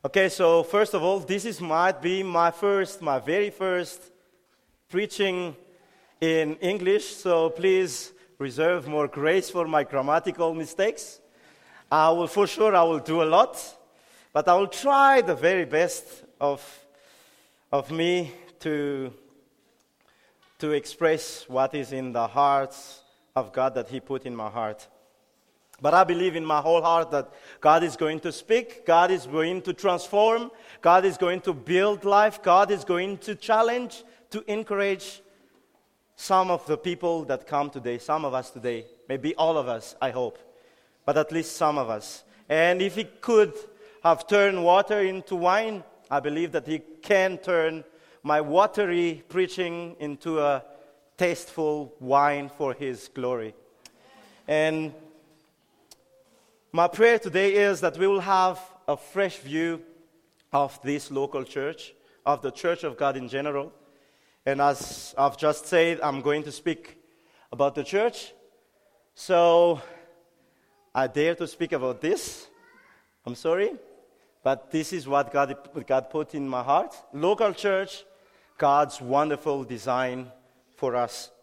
Okay, so first of all, might be my very first preaching in English, so please reserve more grace for my grammatical mistakes. I will do a lot, but I will try the very best of me to express what is in the hearts of God that He put in my heart. But I believe in my whole heart that God is going to speak, God is going to transform, God is going to build life, God is going to challenge, to encourage some of the people that come today, some of us today, maybe all of us, I hope, but at least some of us. And if He could have turned water into wine, I believe that He can turn my watery preaching into a tasteful wine for His glory. And my prayer today is that we will have a fresh view of this local church, of the Church of God in general. And as I've just said, I'm going to speak about the church. So I dare to speak about this. I'm sorry, but this is what God put in my heart. Local church, God's wonderful design for us.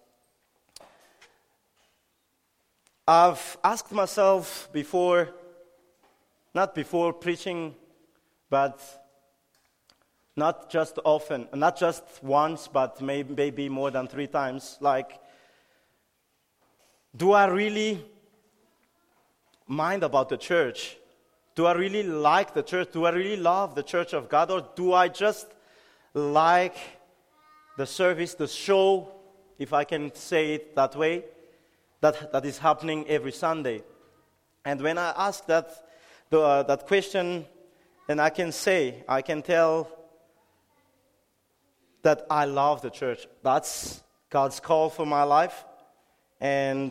I've asked myself not before preaching, but not just often, not just once, but maybe more than 3 times, like, do I really mind about the church? Do I really like the church? Do I really love the church of God? Or do I just like the service, the show, if I can say it that way, that is happening every Sunday? And when I ask that question, then I can tell that I love the church. That's God's call for my life. And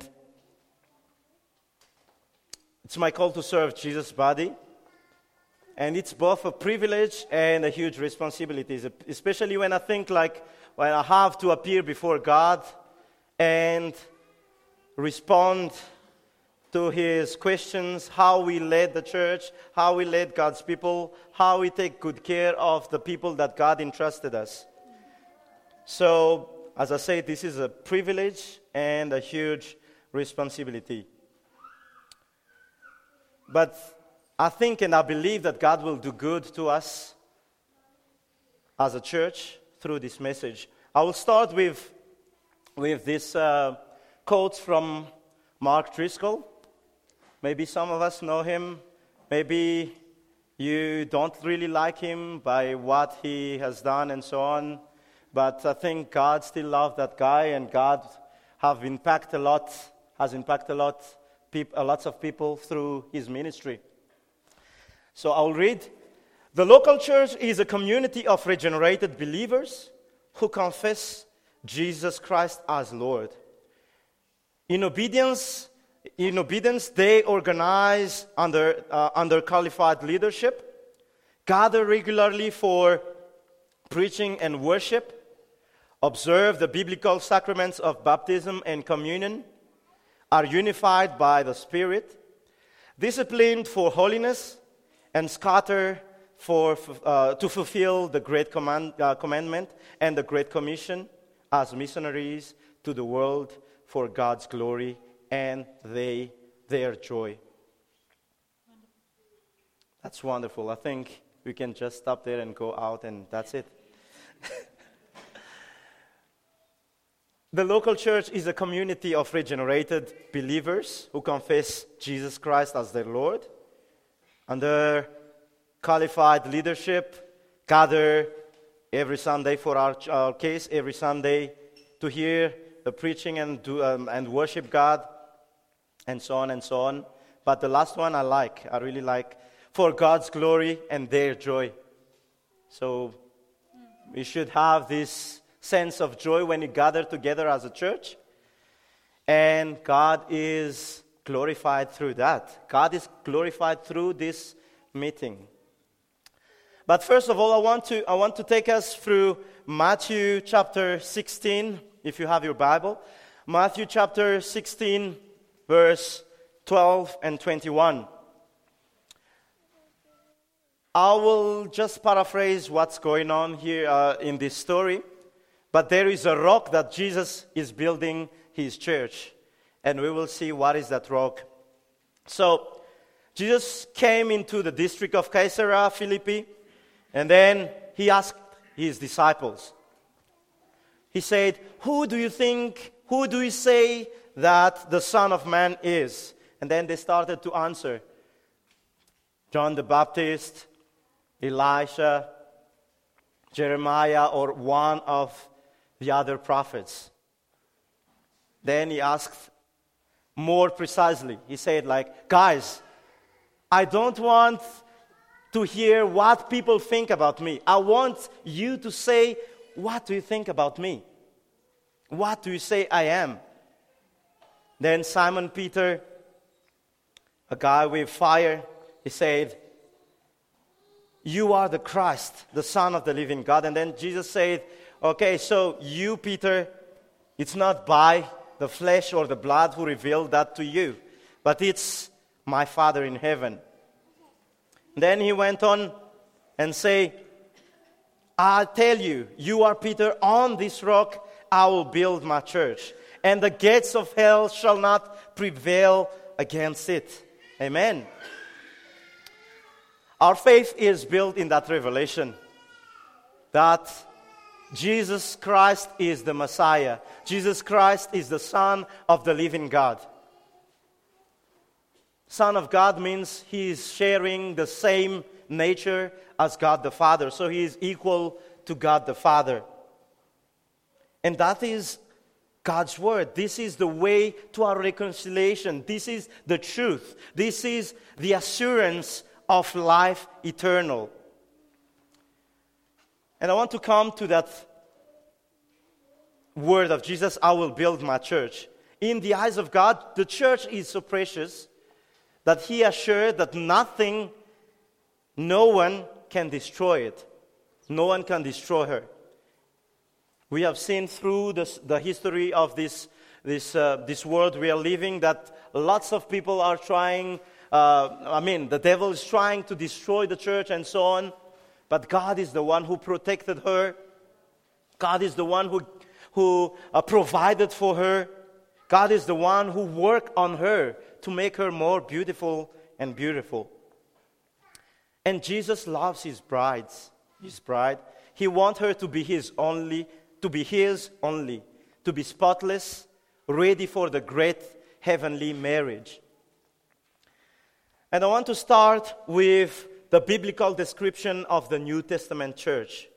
it's my call to serve Jesus' body. And it's both a privilege and a huge responsibility, especially when I think when I have to appear before God and respond to His questions, how we lead the church, how we lead God's people, how we take good care of the people that God entrusted us. So, as I say, this is a privilege and a huge responsibility. But I think and I believe that God will do good to us as a church through this message. I will start with this quote from Mark Driscoll. Maybe some of us know him. Maybe you don't really like him by what he has done and so on. But I think God still loves that guy, and God has impacted lots of people through his ministry. So I'll read. The local church is a community of regenerated believers who confess Jesus Christ as Lord. In obedience, they organize under qualified leadership, gather regularly for preaching and worship, observe the biblical sacraments of baptism and communion, are unified by the Spirit, disciplined for holiness, and scatter to fulfill the Great Commandment and the Great Commission as missionaries to the world for God's glory and their joy. That's wonderful. I think we can just stop there and go out, and that's it. The local church is a community of regenerated believers who confess Jesus Christ as their Lord. Under qualified leadership, gather every Sunday for our case, every Sunday to hear the preaching and worship God, and so on and so on. But the last one I really like, for God's glory and their joy. So we should have this sense of joy when you gather together as a church, and God is glorified through that. God is glorified through this meeting. But first of all, I want to take us through Matthew chapter 16, if you have your Bible. Matthew chapter 16, verse 12 and 21. I will just paraphrase what's going on here in this story. But there is a rock that Jesus is building his church. And we will see what is that rock. So, Jesus came into the district of Caesarea Philippi. And then he asked his disciples. He said, who do you say that the Son of Man is? And then they started to answer. John the Baptist, Elisha, Jeremiah, or one of the other prophets. Then he asked more precisely. He said, guys, I don't want to hear what people think about me. I want you to say, what do you think about me? What do you say I am? Then Simon Peter, a guy with fire, he said, you are the Christ, the Son of the living God. And then Jesus said, okay, so you, Peter, it's not by the flesh or the blood who revealed that to you, but it's my Father in heaven. Then he went on and said, I tell you, you are Peter, on this rock I will build my church, and the gates of hell shall not prevail against it. Amen. Our faith is built in that revelation that Jesus Christ is the Messiah. Jesus Christ is the Son of the living God. Son of God means he is sharing the same nature as God the Father. So he is equal to God the Father. And that is God's word. This is the way to our reconciliation. This is the truth. This is the assurance of life eternal. And I want to come to that word of Jesus, I will build my church. In the eyes of God, the church is so precious that he assured that nothing, no one can destroy it. No one can destroy her. We have seen through the history of this world we are living that lots of people are trying, the devil is trying to destroy the church and so on. But God is the one who protected her. God is the one who provided for her. God is the one who worked on her to make her more beautiful and beautiful. And Jesus loves his bride. He wants her to be his only, to be spotless, ready for the great heavenly marriage. And I want to start with the biblical description of the New Testament church.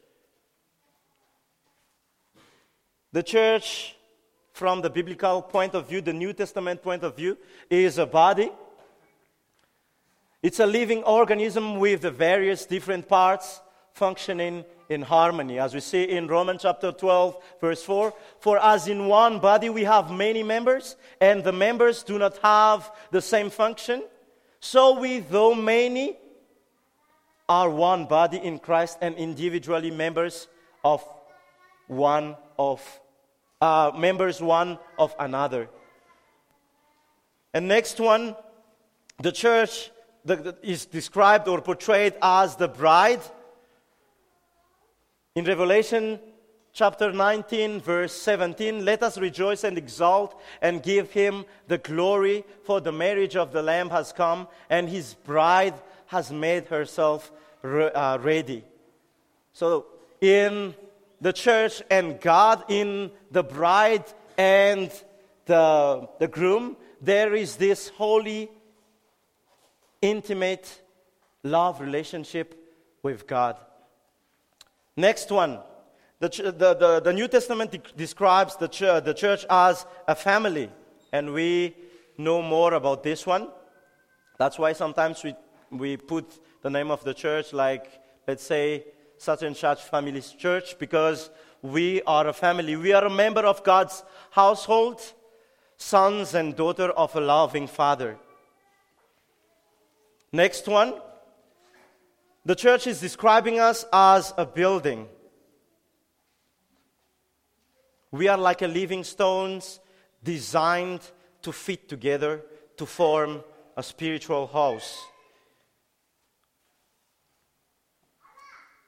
The church, from the biblical point of view, the New Testament point of view, is a body. It's a living organism with the various different parts functioning in harmony. As we see in Romans chapter 12, verse 4, for as in one body we have many members, and the members do not have the same function, so we, though many, are one body in Christ and individually members one of another. And next one, the church is described or portrayed as the bride. In Revelation chapter 19, verse 17, let us rejoice and exult and give him the glory, for the marriage of the Lamb has come, and his bride has made herself ready. So in the church and God, in the bride and the groom, there is this holy, intimate love relationship with God. Next one, the New Testament describes the church as a family, and we know more about this one. That's why sometimes we put the name of the church like, let's say, such and such family's church, because we are a family. We are a member of God's household, sons and daughter of a loving Father. Next one, the church is describing us as a building. We are like a living stones designed to fit together to form a spiritual house.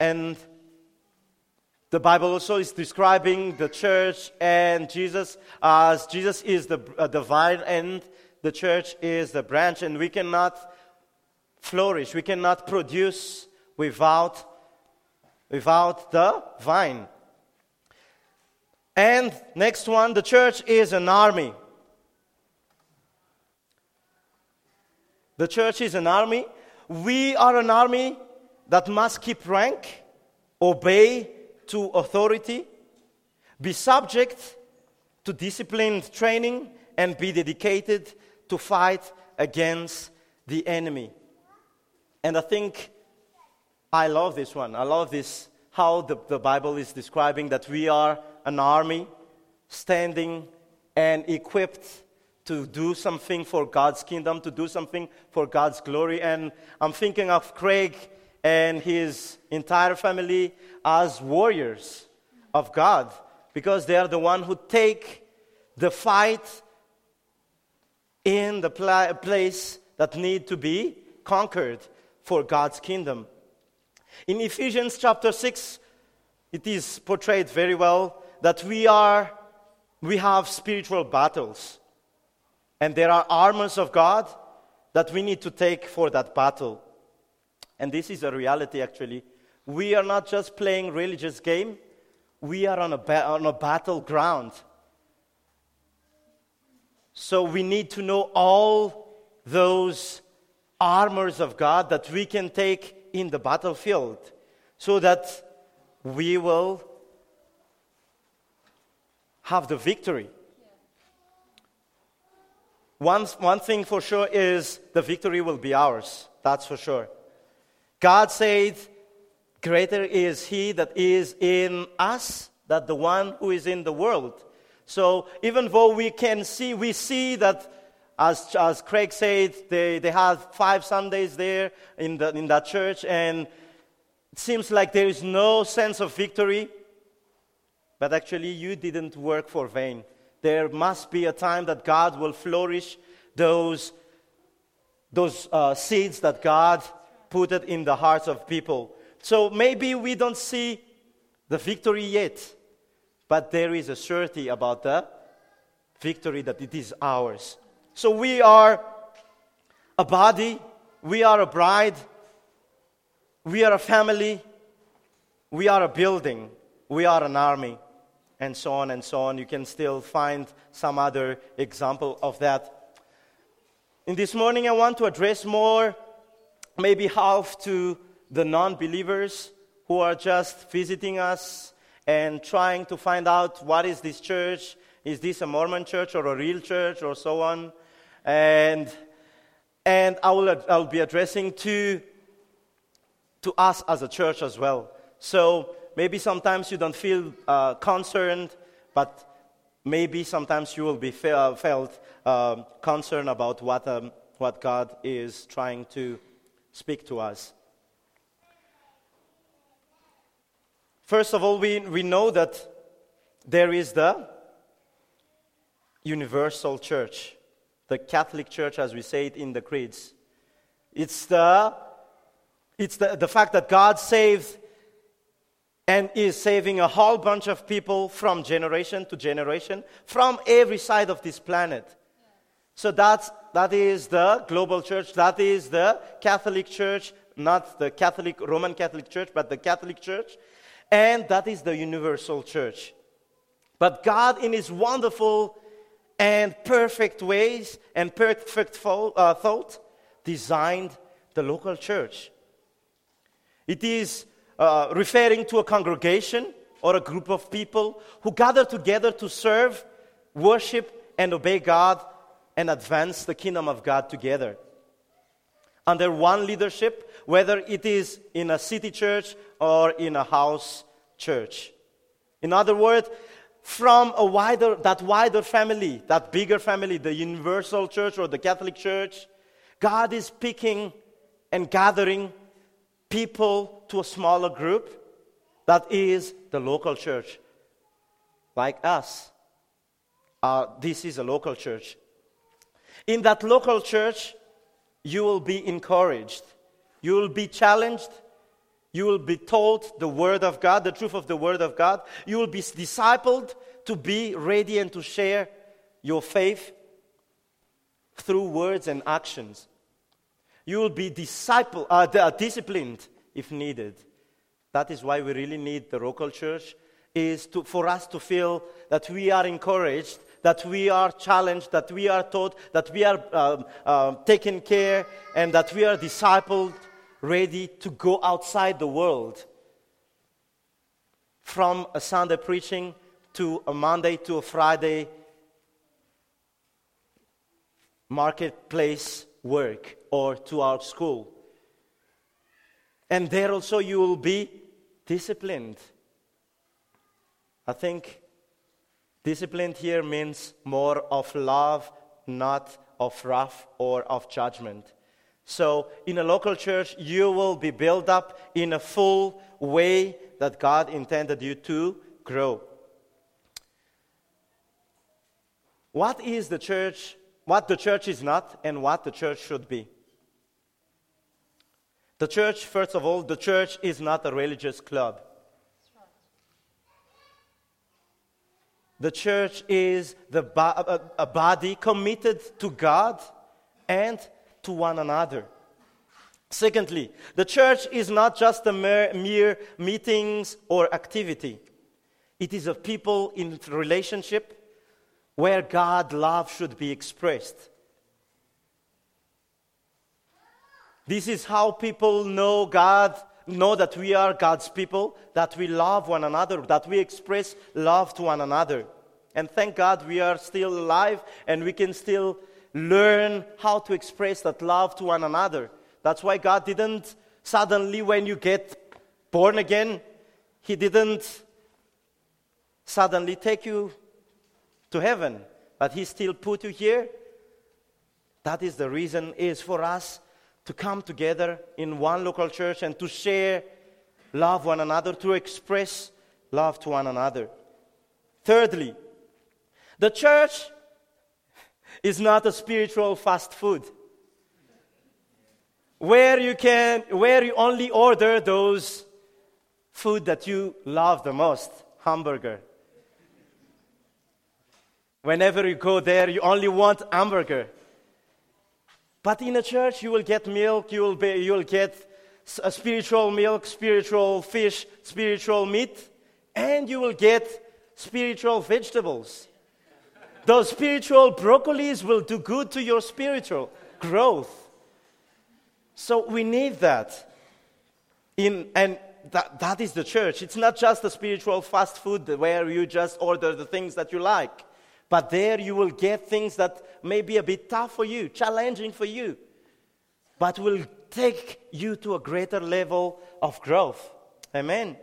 And the Bible also is describing the church and Jesus as Jesus is the vine and the church is the branch. And we cannot flourish, we cannot produce without the vine. And next one, the church is an army. The church is an army. We are an army that must keep rank, obey to authority, be subject to disciplined training, and be dedicated to fight against the enemy. And I think I love this one. I love this, how the Bible is describing that we are an army standing and equipped to do something for God's kingdom, to do something for God's glory. And I'm thinking of Craig and his entire family as warriors of God, because they are the one who take the fight in the place that need to be conquered for God's kingdom. In Ephesians chapter 6, it is portrayed very well that we have spiritual battles. And there are armors of God that we need to take for that battle. And this is a reality, actually. We are not just playing religious game. We are on a battleground. So we need to know all those armors of God that we can take in the battlefield, so that we will have the victory. One thing for sure is the victory will be ours. That's for sure. God said, greater is He that is in us than the one who is in the world. So even though we see that, as Craig said, they had 5 Sundays there in that church, and it seems like there is no sense of victory. But actually, you didn't work for vain. There must be a time that God will flourish those seeds that God put it in the hearts of people. So maybe we don't see the victory yet, but there is a surety about the victory that it is ours. So we are a body, we are a bride, we are a family, we are a building, we are an army, and so on and so on. You can still find some other example of that. In this morning, I want to address more, maybe half to the non-believers who are just visiting us and trying to find out what is this church. Is this a Mormon church or a real church or so on? And I'll be addressing to us as a church as well. So maybe sometimes you don't feel concerned, but maybe sometimes you will be felt concerned about what God is trying to speak to us. First of all, we know that there is the universal church, the Catholic Church, as we say it in the creeds. It's the fact that God saved and is saving a whole bunch of people from generation to generation, from every side of this planet. So that is the global church, that is the Catholic Church, not the Roman Catholic Church, but the Catholic Church, and that is the universal church. But God, in His wonderful and perfect ways and perfect thought, designed the local church. It is referring to a congregation or a group of people who gather together to serve, worship, and obey God and advance the kingdom of God together. Under one leadership, whether it is in a city church or in a house church. In other words, from that wider family, that bigger family, the universal church or the Catholic Church, God is picking and gathering people to a smaller group that is the local church. Like us. This is a local church. In that local church, you will be encouraged. You will be challenged. You will be taught the Word of God, the truth of the Word of God. You will be discipled to be ready and to share your faith through words and actions. You will be disciplined if needed. That is why we really need the local church, for us to feel that we are encouraged, that we are challenged, that we are taught, that we are taken care, and that we are discipled, ready to go outside the world. From a Sunday preaching to a Monday to a Friday marketplace work, or to our school. And there also you will be disciplined. I think disciplined here means more of love, not of wrath or of judgment. So in a local church, you will be built up in a full way that God intended you to grow. What is the church? What the church is not, and what the church should be. The church, first of all, the church is not a religious club. The church is a body committed to God and to one another. Secondly, the church is not just a mere meetings or activity. It is a people in relationship where God's love should be expressed. This is how people know God, know that we are God's people, that we love one another, that we express love to one another. And thank God we are still alive and we can still learn how to express that love to one another. That's why God didn't suddenly, when you get born again, He didn't suddenly take you to heaven, but He still put you here. That is the reason, is for us to come together in one local church and to share love one another, to express love to one another. Thirdly, the church is not a spiritual fast food where you only order those food that you love the most, hamburger. Whenever you go there, you only want hamburger. But in a church, you will get milk, you will get a spiritual milk, spiritual fish, spiritual meat, and you will get spiritual vegetables. Those spiritual broccolis will do good to your spiritual growth. So we need that. That is the church. It's not just a spiritual fast food where you just order the things that you like. But there you will get things that may be a bit tough for you, challenging for you, but will take you to a greater level of growth. Amen.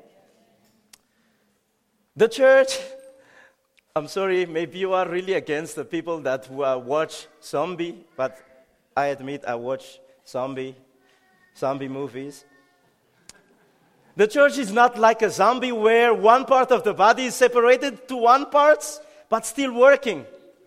The church, I'm sorry, maybe you are really against the people that watch zombie, but I admit I watch zombie movies. The church is not like a zombie where one part of the body is separated to one part, but still working.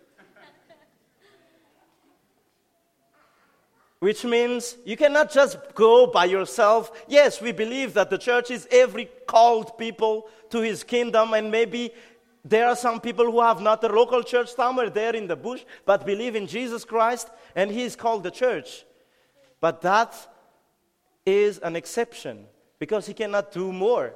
Which means you cannot just go by yourself. Yes, we believe that the church is every called people to His kingdom, and maybe there are some people who have not a local church somewhere there in the bush, but believe in Jesus Christ, and He is called the church. But that is an exception, because He cannot do more.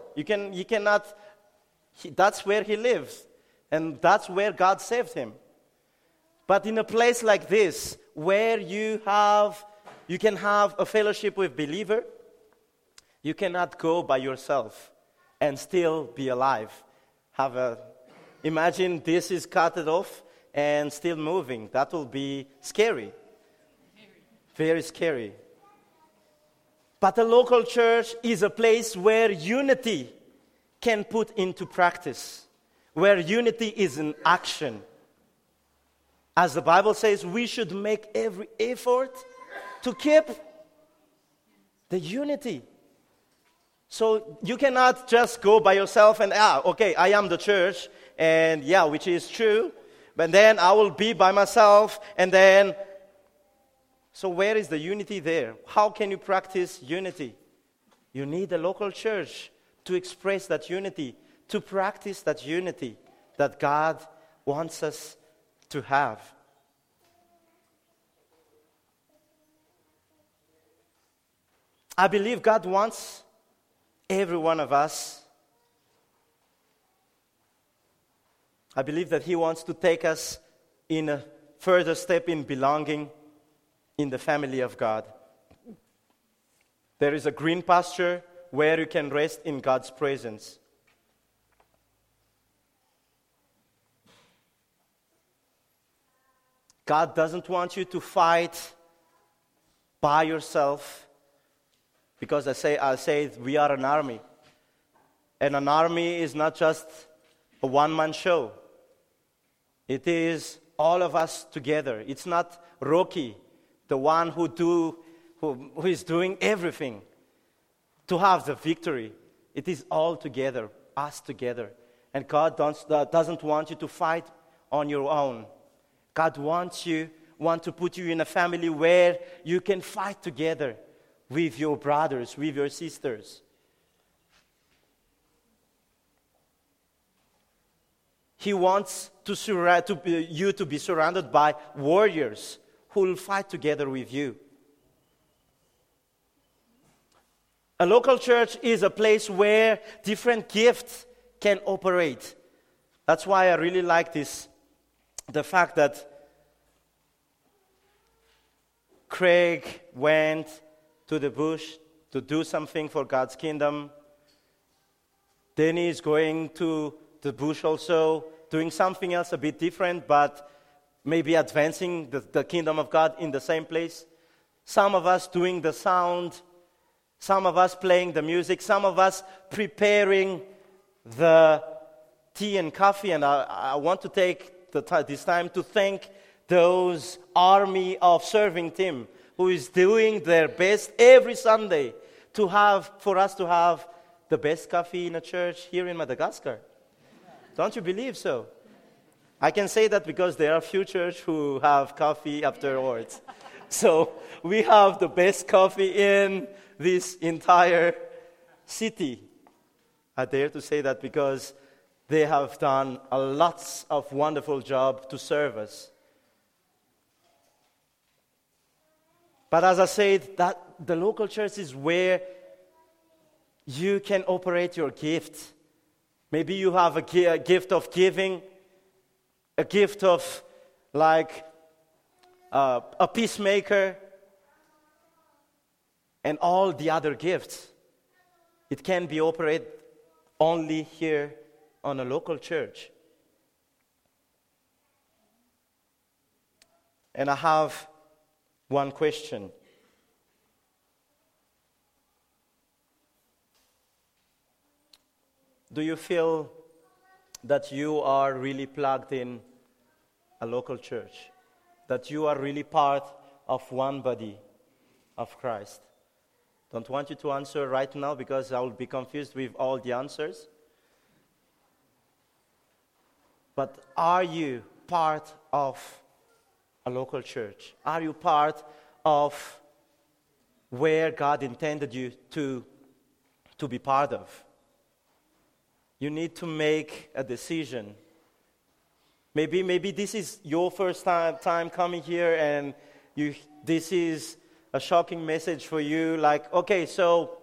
That's where He lives. And that's where God saved him. But in a place like this, where you can have a fellowship with believer, you cannot go by yourself and still be alive. Imagine this is cut off and still moving. That will be scary. Very scary. But a local church is a place where unity can put into practice. Where unity is in action. As the Bible says, we should make every effort to keep the unity. So you cannot just go by yourself and, okay, I am the church, and which is true, but then I will be by myself, and then, so where is the unity there? How can you practice unity? You need a local church to express that unity, to practice that unity that God wants us to have. I believe God wants every one of us. I believe that He wants to take us in a further step in belonging in the family of God. There is a green pasture where you can rest in God's presence. God doesn't want you to fight by yourself, because I say we are an army. And an army is not just a one-man show. It is all of us together. It's not Rocky, the one who is doing everything to have the victory. It is all together, us together. And God doesn't want you to fight on your own. God wants to put you in a family where you can fight together with your brothers, with your sisters. He wants you to be surrounded by warriors who will fight together with you. A local church is a place where different gifts can operate. That's why I really like the fact that Craig went to the bush to do something for God's kingdom. Danny is going to the bush also, doing something else a bit different, but maybe advancing the kingdom of God in the same place. Some of us doing the sound, some of us playing the music, some of us preparing the tea and coffee. And I want to take this time to thank those army of serving team who is doing their best every Sunday for us to have the best coffee in a church here in Madagascar. Don't you believe so? I can say that because there are few churches who have coffee afterwards. So we have the best coffee in this entire city. I dare to say that because they have done a lots of wonderful job to serve us. But as I said, that the local church is where you can operate your gift. Maybe you have a gift of giving, a gift of like a peacemaker, and all the other gifts. It can be operated only here on a local church. And I have one question. Do you feel that you are really plugged in a local church? That you are really part of one body of Christ? Don't want you to answer right now because I will be confused with all the answers. But are you part of a local church? Are you part of where God intended you to be part of? You need to make a decision. Maybe this is your first time coming here, and this is a shocking message for you. Like, okay, so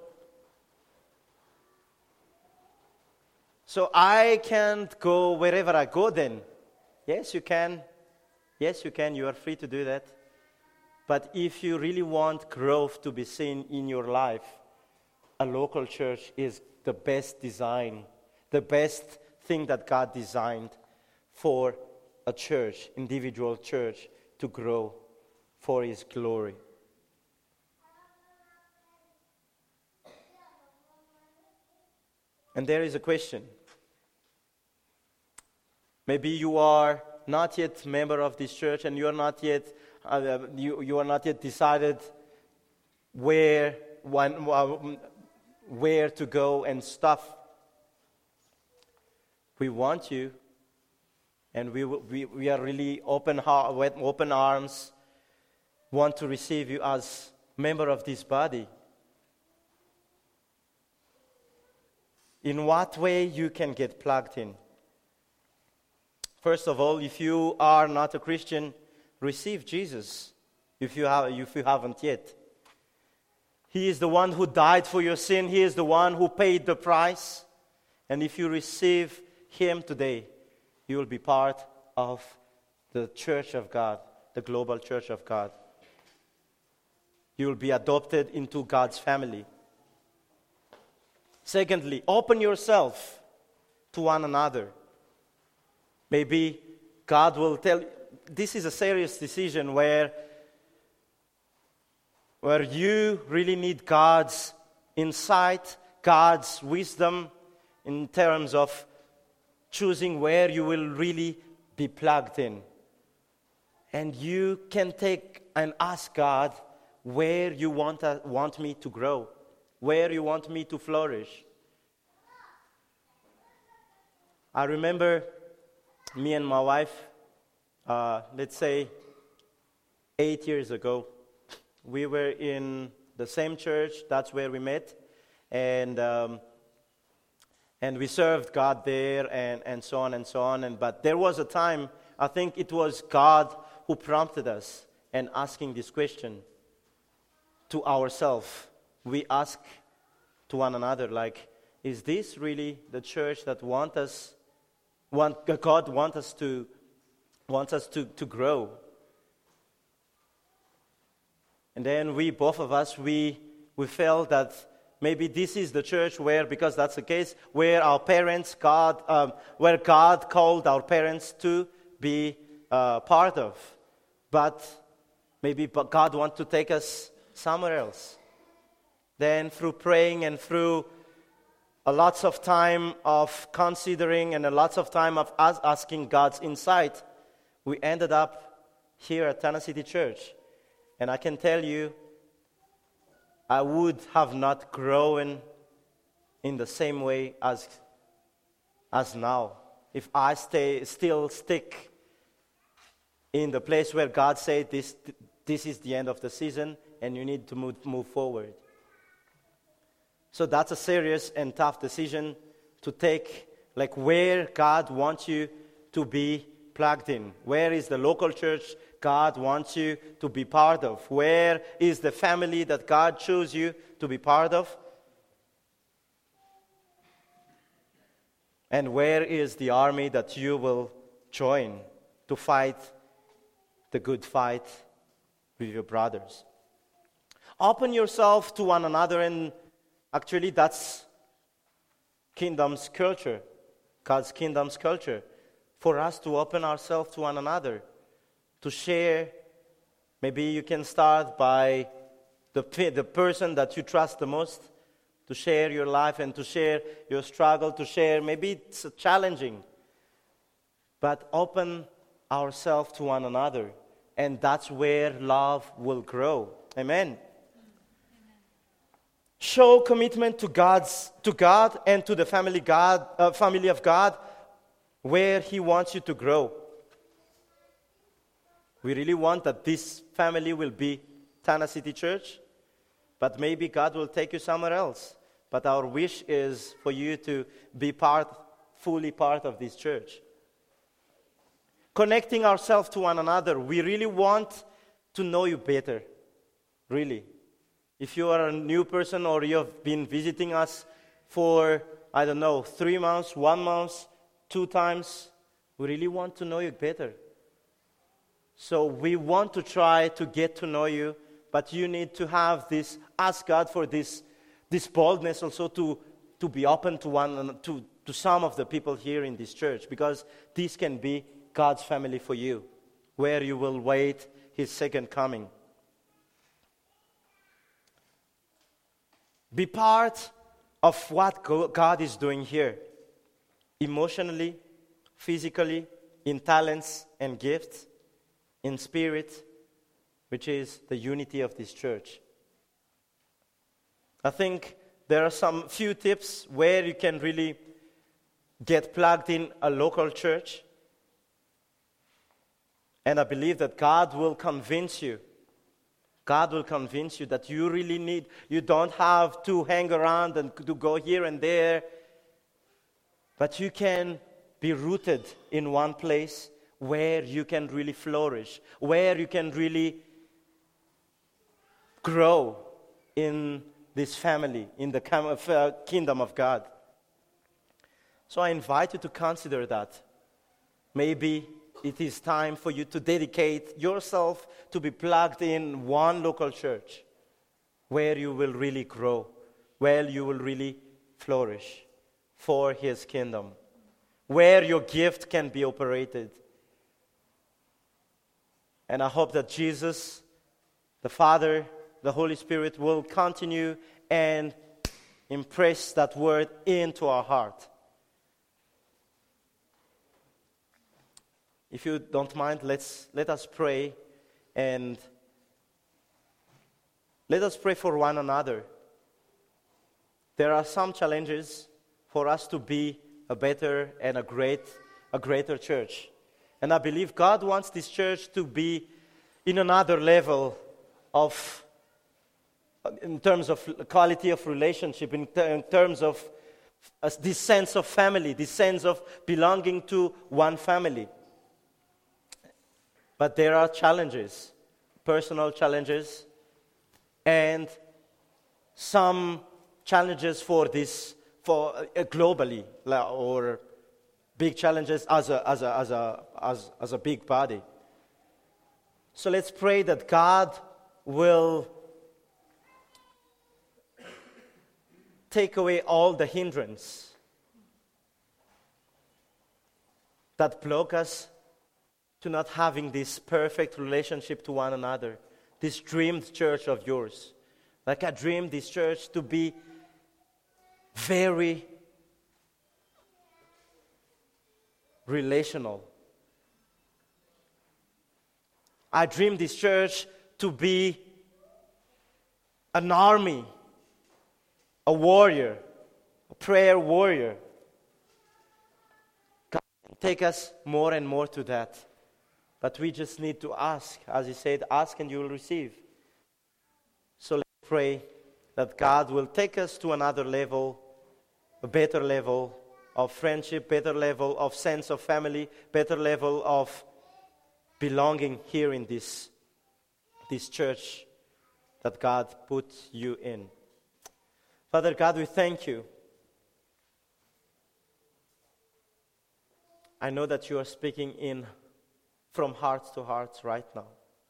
I can't go wherever I go then. Yes, you can. Yes, you can. You are free to do that. But if you really want growth to be seen in your life, a local church is the best design, the best thing that God designed for a church, individual church, to grow for His glory. And there is a question. Maybe you are not yet member of this church, and you are not yet you are not yet decided where to go and stuff. We want you, and we are really open arms, want to receive you as member of this body. in what way you can get plugged in. First of all, if you are not a Christian, receive Jesus if you haven't yet. He is the one who died for your sin. He is the one who paid the price. And if you receive Him today, you will be part of the Church of God, the global Church of God. You will be adopted into God's family. Secondly, open yourself to one another. Maybe God will tell you, this is a serious decision where you really need God's insight, God's wisdom in terms of choosing where you will really be plugged in. And you can take and ask God where you want me to grow, where you want me to flourish. I remember me and my wife, let's say 8 years ago, we were in the same church. That's where we met, and we served God there, and so on and so on. But there was a time, I think it was God who prompted us and asking this question to ourselves. We ask to one another, like, is this really the church that God wants us to grow? And then both of us, we felt that maybe this is the church where, because that's the case, where our parents, where God called our parents to be part of. But maybe God wants to take us somewhere else. Then through praying and through a lots of time of considering and a lots of time of us asking God's insight, we ended up here at Tana City Church. And I can tell you, I would have not grown in the same way as now if I still stick in the place where God said this is the end of the season and you need to move forward. So that's a serious and tough decision to take, like where God wants you to be plugged in. Where is the local church God wants you to be part of? Where is the family that God chose you to be part of? And where is the army that you will join to fight the good fight with your brothers? Open yourself to one another, and actually that's kingdom's culture, God's kingdom's culture, for us to open ourselves to one another, to share. Maybe you can start by the person that you trust the most, to share your life and to share your struggle, to share. Maybe it's challenging, but open ourselves to one another, and that's where love will grow. Amen. Show commitment to God and to the family of God, where He wants you to grow. We really want that this family will be Tana City Church, but maybe God will take you somewhere else. But our wish is for you to be fully part of this church. Connecting ourselves to one another, we really want to know you better, really. If you are a new person or you have been visiting us for, 3 months, 1 month, 2 times, we really want to know you better. So we want to try to get to know you, but you need to have this, ask God for this boldness also to be open to some of the people here in this church, because this can be God's family for you, where you will wait His second coming. Be part of what God is doing here, emotionally, physically, in talents and gifts, in spirit, which is the unity of this church. I think there are some few tips where you can really get plugged in a local church. And I believe that God will convince you. God will convince you that you don't have to hang around and to go here and there. but you can be rooted in one place where you can really flourish, where you can really grow in this family, in the kingdom of God. So I invite you to consider that. Maybe it is time for you to dedicate yourself to be plugged in one local church where you will really grow, where you will really flourish for His kingdom, where your gift can be operated. And I hope that Jesus, the Father, the Holy Spirit will continue and impress that word into our heart. If you don't mind, let us pray, and let us pray for one another. There are some challenges for us to be a better and a greater church. And I believe God wants this church to be in another level in terms of quality of relationship, in terms of this sense of family, this sense of belonging to one family. But there are challenges, personal challenges, and some challenges for globally, or big challenges as a big body. So let's pray that God will take away all the hindrance that block us to not having this perfect relationship to one another, this dreamed church of yours. Like I dreamed this church to be very relational. I dreamed this church to be an army, a warrior, a prayer warrior. God can take us more and more to that. But we just need to ask. As He said, ask and you will receive. So let's pray that God will take us to another level, a better level of friendship, better level of sense of family, better level of belonging here in this church that God put you in. Father God, we thank you. I know that you are speaking from heart to heart right now.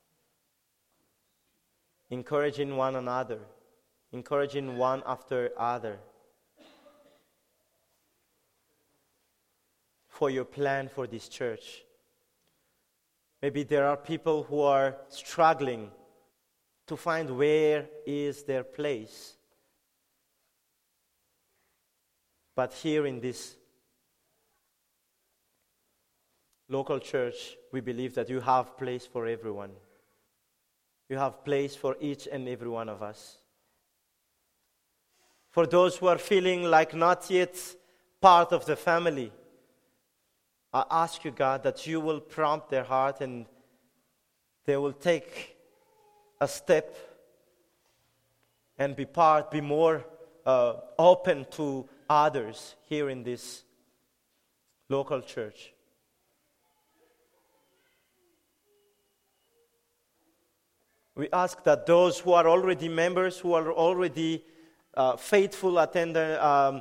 Encouraging one another, encouraging one after other for your plan for this church. Maybe there are people who are struggling to find where is their place. But here in this local church, we believe that you have place for everyone. You have place for each and every one of us. For those who are feeling like not yet part of the family, I ask you, God, that you will prompt their heart and they will take a step and be more open to others here in this local church. We ask that those who are already members, who are already faithful attender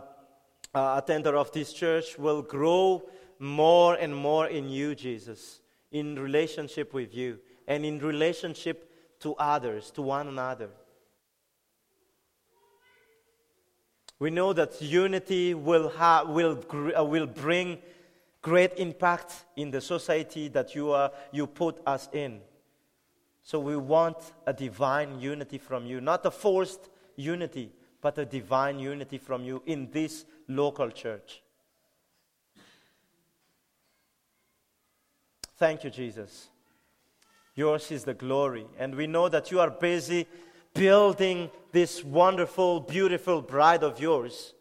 of this church, will grow more and more in you, Jesus, in relationship with you, and in relationship to others, to one another. We know that unity will bring great impact in the society that you put us in. So we want a divine unity from you, not a forced unity, but a divine unity from you in this local church. Thank you, Jesus. Yours is the glory. And we know that you are busy building this wonderful, beautiful bride of yours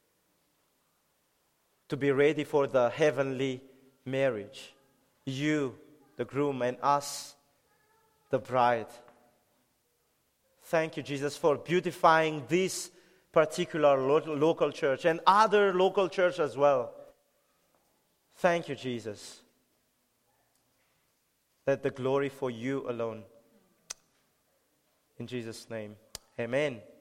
to be ready for the heavenly marriage. You, the groom, and us, the bride. Thank you, Jesus, for beautifying this particular local church and other local church as well. Thank you, Jesus. Let the glory for you alone. In Jesus' name, amen.